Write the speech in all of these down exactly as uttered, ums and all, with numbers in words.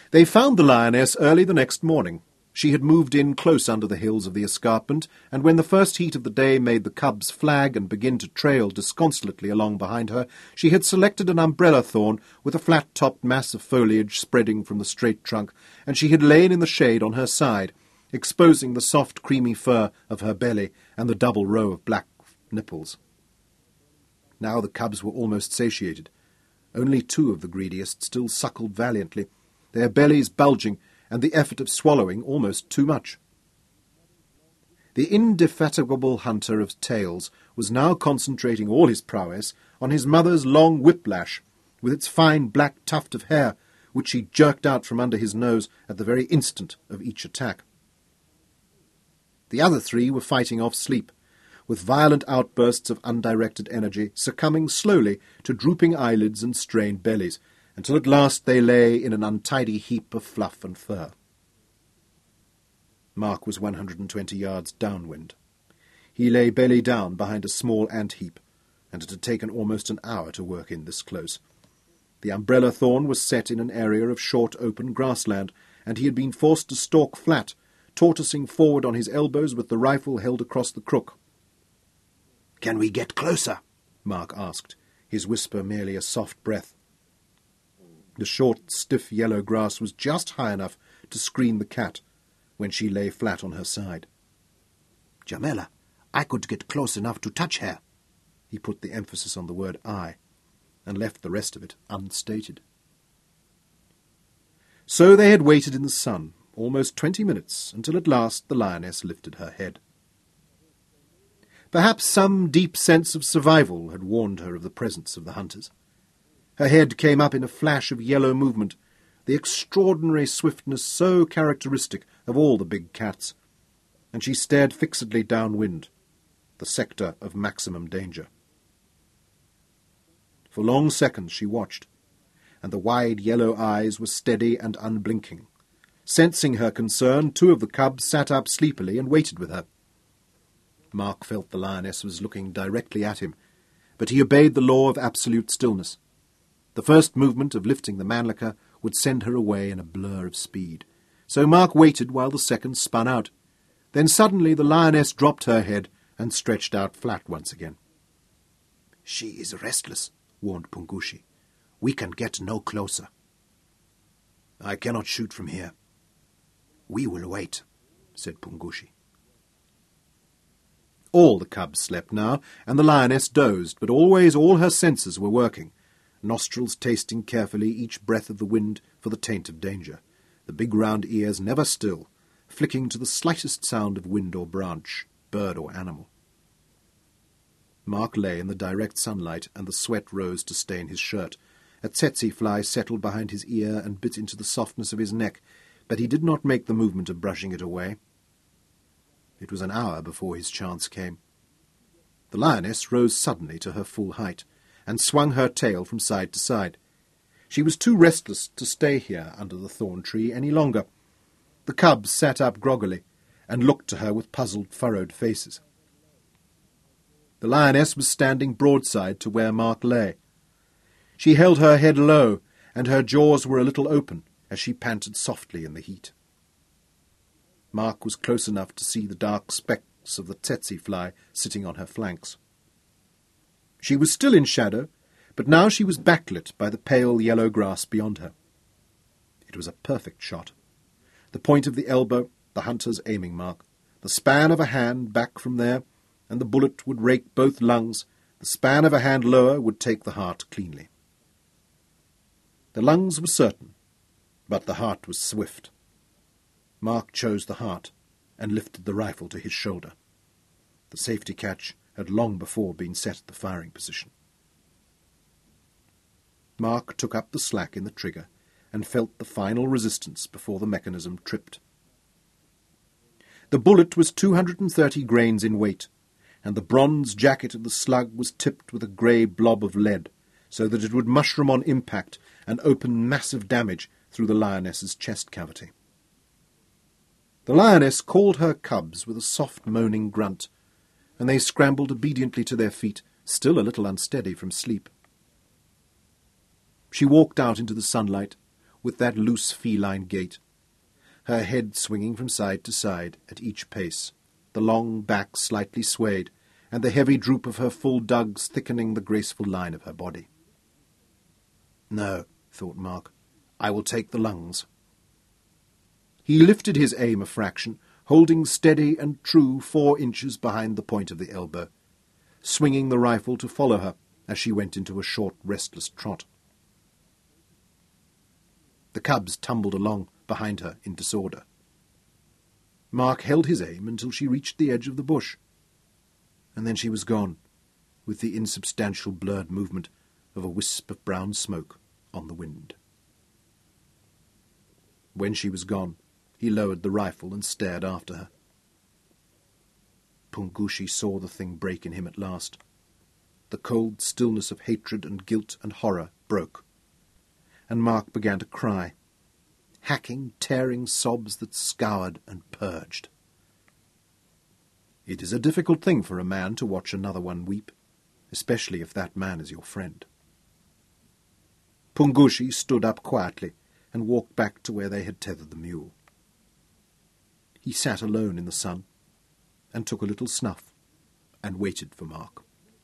They found the lioness early the next morning. She had moved in close under the hills of the escarpment, and when the first heat of the day made the cubs flag and begin to trail disconsolately along behind her, she had selected an umbrella thorn with a flat-topped mass of foliage spreading from the straight trunk, and she had lain in the shade on her side, exposing the soft creamy fur of her belly and the double row of black nipples. Now the cubs were almost satiated. Only two of the greediest still suckled valiantly, their bellies bulging, and the effort of swallowing almost too much. The indefatigable hunter of tales was now concentrating all his prowess on his mother's long whiplash, with its fine black tuft of hair, which she jerked out from under his nose at the very instant of each attack. The other three were fighting off sleep, with violent outbursts of undirected energy, succumbing slowly to drooping eyelids and strained bellies, until at last they lay in an untidy heap of fluff and fur. Mark was one hundred and twenty yards downwind. He lay belly down behind a small ant heap, and it had taken almost an hour to work in this close. The umbrella thorn was set in an area of short open grassland, and he had been forced to stalk flat, tortoising forward on his elbows with the rifle held across the crook. "Can we get closer?" Mark asked, his whisper merely a soft breath. The short, stiff yellow grass was just high enough to screen the cat when she lay flat on her side. "Jamela, I could get close enough to touch her." He put the emphasis on the word I, and left the rest of it unstated. So they had waited in the sun, almost twenty minutes, until at last the lioness lifted her head. Perhaps some deep sense of survival had warned her of the presence of the hunters. Her head came up in a flash of yellow movement, the extraordinary swiftness so characteristic of all the big cats, and she stared fixedly downwind, the sector of maximum danger. For long seconds she watched, and the wide yellow eyes were steady and unblinking. Sensing her concern, two of the cubs sat up sleepily and waited with her. Mark felt the lioness was looking directly at him, but he obeyed the law of absolute stillness. The first movement of lifting the mannlicher would send her away in a blur of speed, so Mark waited while the second spun out. Then suddenly the lioness dropped her head and stretched out flat once again. "She is restless," warned Pungushi. "We can get no closer." "I cannot shoot from here." "We will wait," said Pungushi. All the cubs slept now, and the lioness dozed, but always all her senses were working, nostrils tasting carefully each breath of the wind for the taint of danger, the big round ears never still, flicking to the slightest sound of wind or branch, bird or animal. Mark lay in the direct sunlight, and the sweat rose to stain his shirt. A tsetse fly settled behind his ear and bit into the softness of his neck, but he did not make the movement of brushing it away. It was an hour before his chance came. The lioness rose suddenly to her full height, and swung her tail from side to side. She was too restless to stay here under the thorn tree any longer. The cubs sat up groggily, and looked to her with puzzled, furrowed faces. The lioness was standing broadside to where Mark lay. She held her head low, and her jaws were a little open, as she panted softly in the heat. Mark was close enough to see the dark specks of the tsetse fly sitting on her flanks. She was still in shadow, but now she was backlit by the pale yellow grass beyond her. It was a perfect shot. The point of the elbow, the hunter's aiming mark, the span of a hand back from there, and the bullet would rake both lungs, the span of a hand lower would take the heart cleanly. The lungs were certain, but the heart was swift. Mark chose the heart, and lifted the rifle to his shoulder. The safety catch had long before been set at the firing position. Mark took up the slack in the trigger, and felt the final resistance before the mechanism tripped. The bullet was two hundred and thirty grains in weight, and the bronze jacket of the slug was tipped with a grey blob of lead, so that it would mushroom on impact and open massive damage through the lioness's chest cavity. The lioness called her cubs with a soft moaning grunt, and they scrambled obediently to their feet, still a little unsteady from sleep. She walked out into the sunlight, with that loose feline gait, her head swinging from side to side at each pace, the long back slightly swayed, and the heavy droop of her full dugs thickening the graceful line of her body. No, thought Mark, I will take the lungs. He lifted his aim a fraction, holding steady and true four inches behind the point of the elbow, swinging the rifle to follow her as she went into a short, restless trot. The cubs tumbled along behind her in disorder. Mark held his aim until she reached the edge of the bush, and then she was gone, with the insubstantial blurred movement of a wisp of brown smoke on the wind. When she was gone, he lowered the rifle and stared after her. Pungushi saw the thing break in him at last. The cold stillness of hatred and guilt and horror broke, and Mark began to cry, hacking, tearing sobs that scoured and purged. It is a difficult thing for a man to watch another one weep, especially if that man is your friend. Pungushi stood up quietly and walked back to where they had tethered the mule. He sat alone in the sun and took a little snuff and waited for Mark.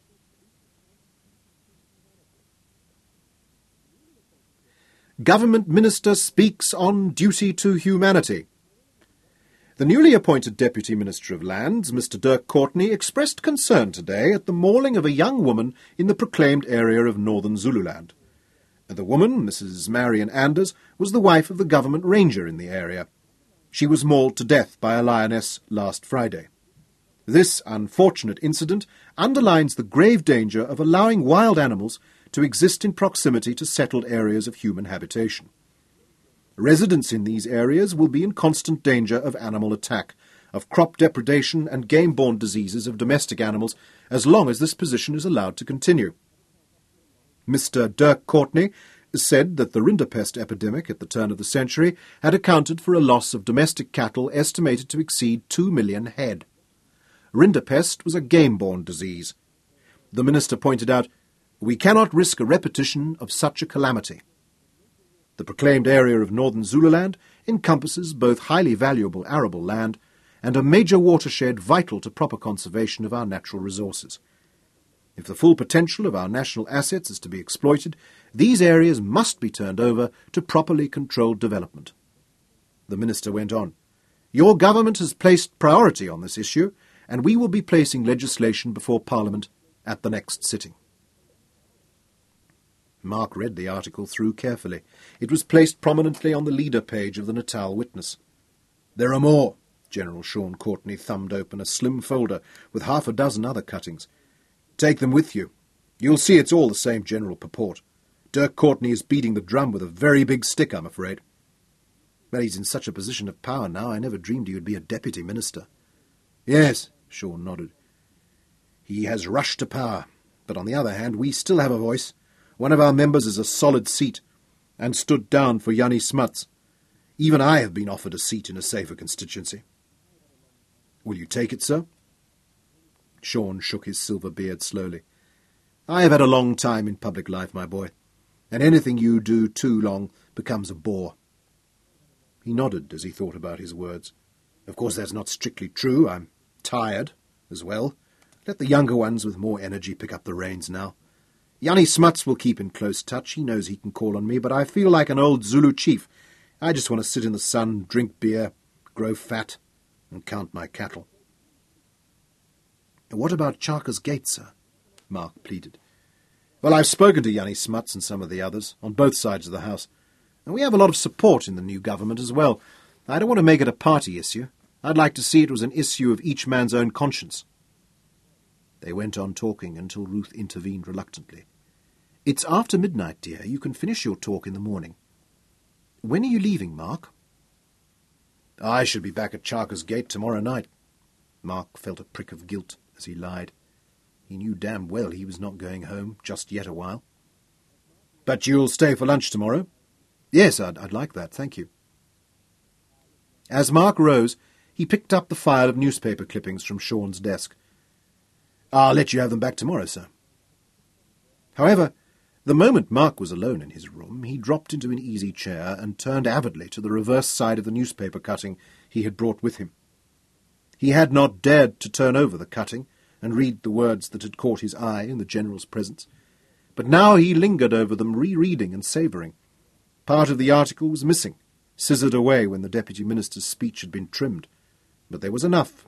Government Minister speaks on duty to humanity. The newly appointed Deputy Minister of Lands, Mister Dirk Courtney, expressed concern today at the mauling of a young woman in the proclaimed area of northern Zululand. The woman, Missus Marion Anders, was the wife of the government ranger in the area. She was mauled to death by a lioness last Friday. This unfortunate incident underlines the grave danger of allowing wild animals to exist in proximity to settled areas of human habitation. Residents in these areas will be in constant danger of animal attack, of crop depredation and game-borne diseases of domestic animals as long as this position is allowed to continue. Mister Dirk Courtney said that the rinderpest epidemic at the turn of the century had accounted for a loss of domestic cattle estimated to exceed two million head. Rinderpest was a game-borne disease. The minister pointed out, "We cannot risk a repetition of such a calamity." The proclaimed area of northern Zululand encompasses both highly valuable arable land and a major watershed vital to proper conservation of our natural resources. If the full potential of our national assets is to be exploited, these areas must be turned over to properly controlled development. The minister went on, "Your government has placed priority on this issue, and we will be placing legislation before Parliament at the next sitting." Mark read the article through carefully. It was placed prominently on the leader page of the Natal Witness. "There are more." General Sean Courtney thumbed open a slim folder with half a dozen other cuttings. "Take them with you. You'll see it's all the same general purport. Dirk Courtney is beating the drum with a very big stick, I'm afraid." "Well, he's in such a position of power now, I never dreamed he would be a deputy minister." "Yes," Sean nodded. "He has rushed to power, but on the other hand, we still have a voice. One of our members is a solid seat, and stood down for Jannie Smuts. Even I have been offered a seat in a safer constituency." "Will you take it, sir?" Sean shook his silver beard slowly. "I have had a long time in public life, my boy, and anything you do too long becomes a bore." He nodded as he thought about his words. "Of course that's not strictly true. I'm tired as well. Let the younger ones with more energy pick up the reins now. Jannie Smuts will keep in close touch. He knows he can call on me, but I feel like an old Zulu chief. I just want to sit in the sun, drink beer, grow fat, and count my cattle." "What about Charker's Gate, sir?" Mark pleaded. "Well, I've spoken to Jannie Smuts and some of the others, on both sides of the house, and we have a lot of support in the new government as well. I don't want to make it a party issue. I'd like to see it was an issue of each man's own conscience." They went on talking until Ruth intervened reluctantly. "It's after midnight, dear. You can finish your talk in the morning. When are you leaving, Mark?" "I should be back at Charker's Gate tomorrow night." Mark felt a prick of guilt as he lied. He knew damn well he was not going home just yet a while. "But you'll stay for lunch tomorrow?" "Yes, I'd, I'd like that, thank you." As Mark rose, he picked up the file of newspaper clippings from Sean's desk. "I'll let you have them back tomorrow, sir." However, The moment Mark was alone in his room, he dropped into an easy chair and turned avidly to the reverse side of the newspaper cutting he had brought with him. He had not dared to turn over the cutting and read the words that had caught his eye in the General's presence, but now he lingered over them, rereading and savouring. Part of the article was missing, scissored away when the Deputy Minister's speech had been trimmed, but there was enough.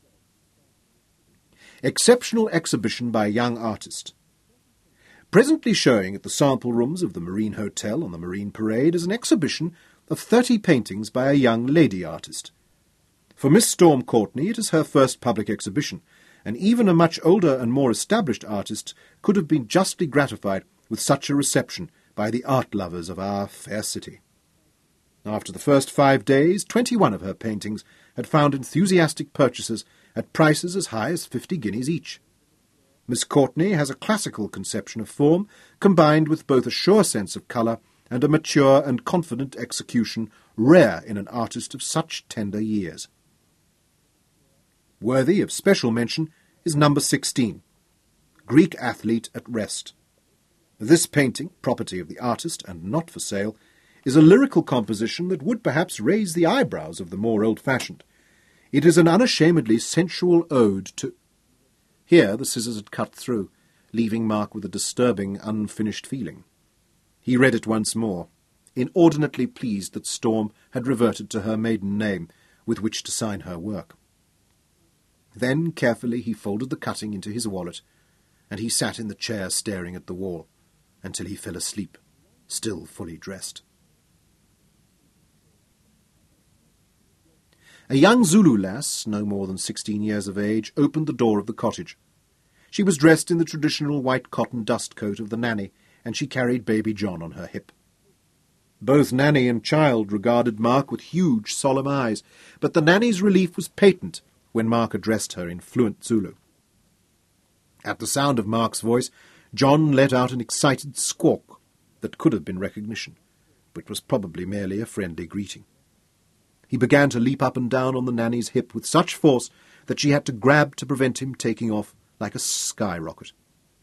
Exceptional exhibition by a young artist. Presently showing at the sample rooms of the Marine Hotel on the Marine Parade is an exhibition of thirty paintings by a young lady artist. For Miss Storm Courtney it is her first public exhibition, and even a much older and more established artist could have been justly gratified with such a reception by the art lovers of our fair city. After the first five days, twenty-one of her paintings had found enthusiastic purchasers at prices as high as fifty guineas each. Miss Courtney has a classical conception of form, combined with both a sure sense of colour and a mature and confident execution rare in an artist of such tender years. Worthy of special mention is number sixteen, Greek Athlete at Rest. This painting, property of the artist and not for sale, is a lyrical composition that would perhaps raise the eyebrows of the more old-fashioned. It is an unashamedly sensual ode to... Here the scissors had cut through, leaving Mark with a disturbing, unfinished feeling. He read it once more, inordinately pleased that Storm had reverted to her maiden name, with which to sign her work. Then, carefully, he folded the cutting into his wallet, and he sat in the chair staring at the wall, until he fell asleep, still fully dressed. A young Zulu lass, no more than sixteen years of age, opened the door of the cottage. She was dressed in the traditional white cotton dust-coat of the nanny, and she carried baby John on her hip. Both nanny and child regarded Mark with huge, solemn eyes, but the nanny's relief was patent when Mark addressed her in fluent Zulu. At the sound of Mark's voice, John let out an excited squawk that could have been recognition, but was probably merely a friendly greeting. He began to leap up and down on the nanny's hip with such force that she had to grab to prevent him taking off like a skyrocket.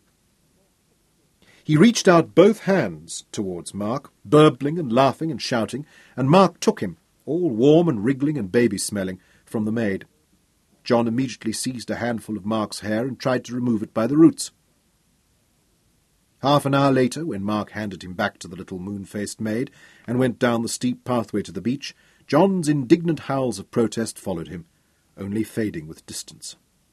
He reached out both hands towards Mark, burbling and laughing and shouting, and Mark took him, all warm and wriggling and baby-smelling, from the maid. John immediately seized a handful of Mark's hair and tried to remove it by the roots. Half an hour later, when Mark handed him back to the little moon-faced maid and went down the steep pathway to the beach, John's indignant howls of protest followed him, only fading with distance.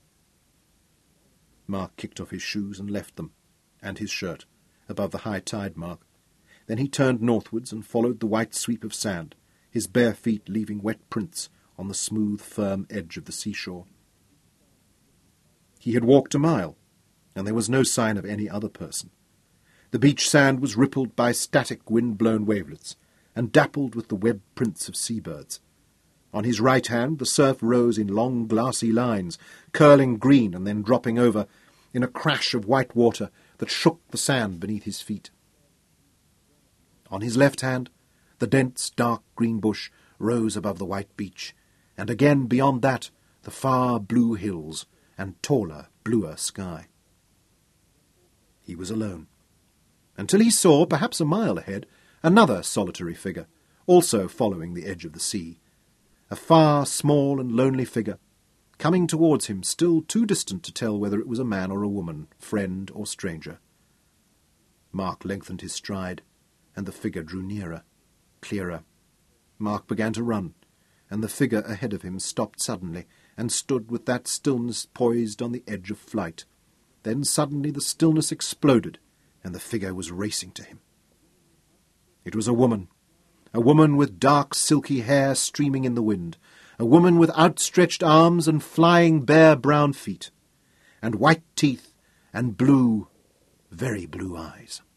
Mark kicked off his shoes and left them, and his shirt, above the high tide mark. Then he turned northwards and followed the white sweep of sand, his bare feet leaving wet prints on the smooth, firm edge of the seashore. He had walked a mile, and there was no sign of any other person. The beach sand was rippled by static wind-blown wavelets, and dappled with the webbed prints of seabirds. On his right hand the surf rose in long glassy lines, curling green and then dropping over, in a crash of white water that shook the sand beneath his feet. On his left hand the dense dark green bush rose above the white beach, and again beyond that the far blue hills and taller, bluer sky. He was alone, until he saw, perhaps a mile ahead, another solitary figure, also following the edge of the sea, a far, small and lonely figure, coming towards him, still too distant to tell whether it was a man or a woman, friend or stranger. Mark lengthened his stride, and the figure drew nearer, clearer. Mark began to run, and the figure ahead of him stopped suddenly, and stood with that stillness poised on the edge of flight. Then suddenly the stillness exploded, and the figure was racing to him. It was a woman, a woman with dark silky hair streaming in the wind, a woman with outstretched arms and flying bare brown feet, and white teeth and blue, very blue eyes.